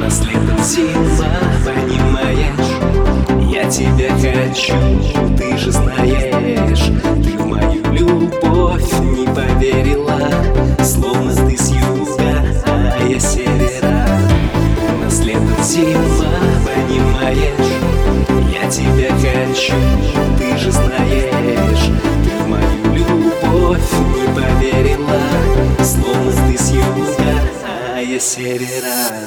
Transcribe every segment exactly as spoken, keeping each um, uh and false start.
нас летом зима, понимаешь? Я тебя хочу, ты же знаешь. Ты в мою любовь не поверила, словно ты с юга, а я с севера. У нас летом зима, понимаешь? Я тебя хочу, ты же знаешь. Ты в мою любовь не поверила, словно ты с юга, а я с севера.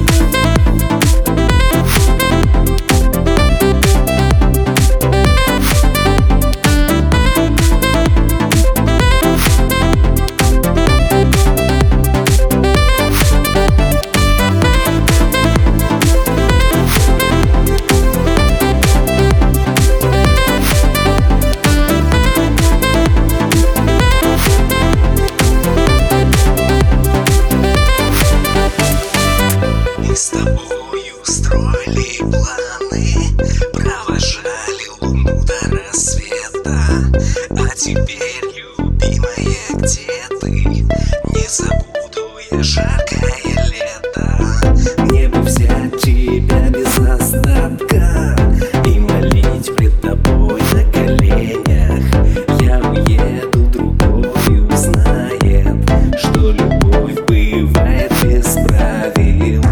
Мы с тобою строили планы, провожали луну до рассвета. А теперь, любимая, где ты? Не забуду я жаркое лето. Мне бы взять тебя без остатка и молить пред тобой на коленях. Я уеду, другой узнает, что любовь бывает без правил.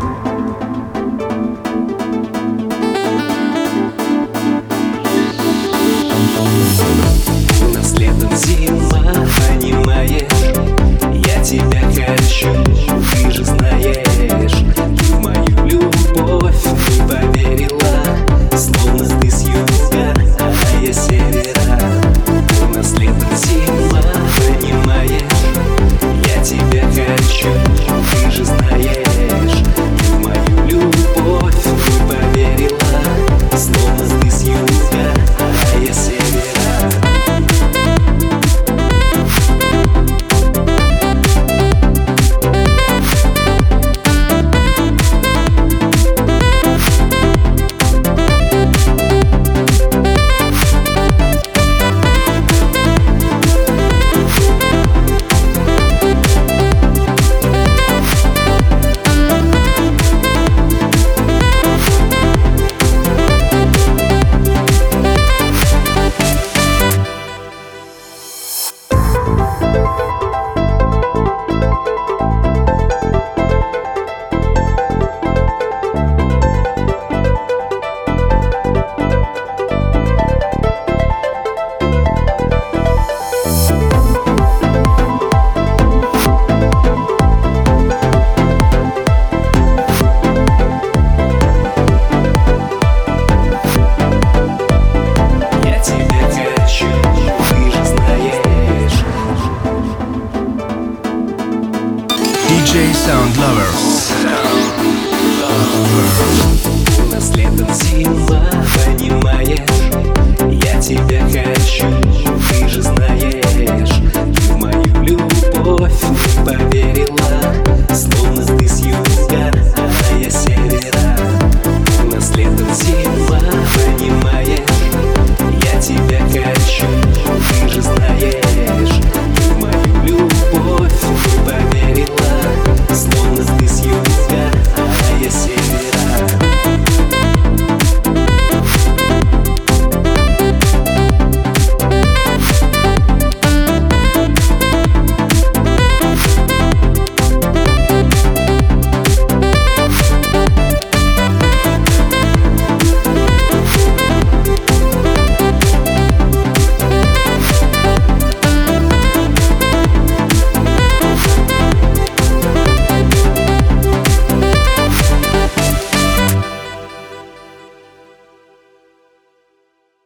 У нас летом зима, понимаешь? Я тебя хочу, ты же знаешь. Ты в мою любовь не поверила, словно ты с юга, а я с севера. У нас летом зима, понимаешь? Я тебя хочу, ты же знаешь. Ты в мою любовь не поверила, словно ты с юга, а я с севера. ди джей Sound Lover. У нас летом зима, понимаешь? Я тебя хочу, ты же знаешь.